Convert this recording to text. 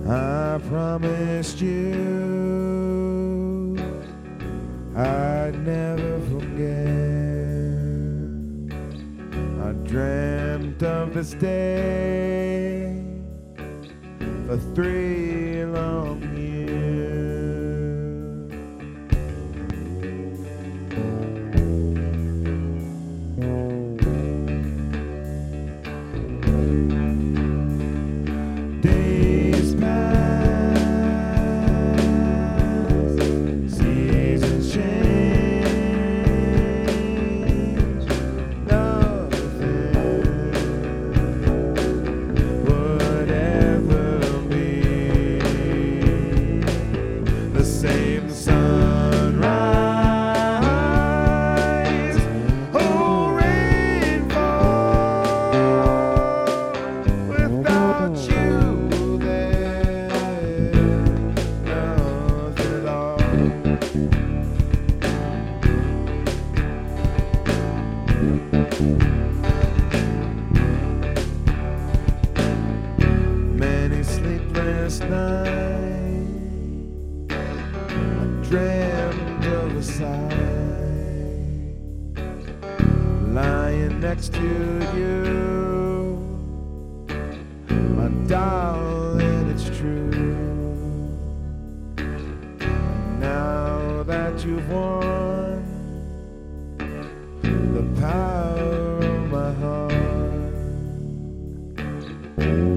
I promised you I'd never forget. I dreamt of this day for 3 long years. Days pass, seasons change, nothing would ever be the same. Sunrise, oh, rainfall, without you there, nothing at all. Many sleepless nights, I dreamt of a sight, lying next to you, my darling, it's true. Now that you've won the power of my heart,